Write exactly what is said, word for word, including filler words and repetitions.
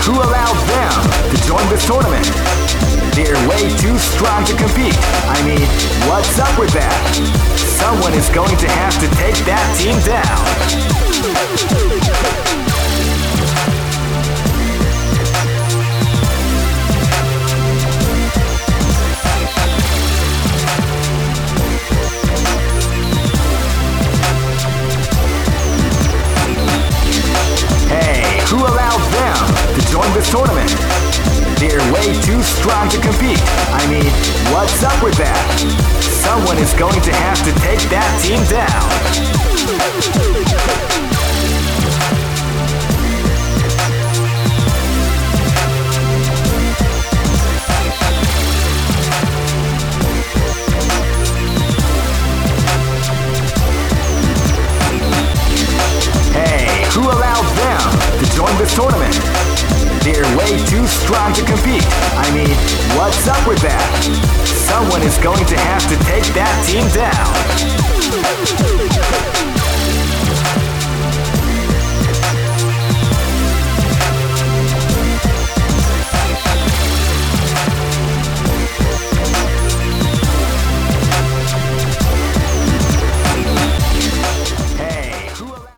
who allowed them to join this tournament? They're way too strong to compete. I mean, what's up with that? Someone is going to have to take that team down. Hey, who allowed them to join this tournament? They're way too strong to compete. I mean, what's up with that? Someone is going to have to take that team down. Hey, who allowed them to join this tournament? They're way too strong to compete. I mean, what's up with that? Someone is going to have to take that team down.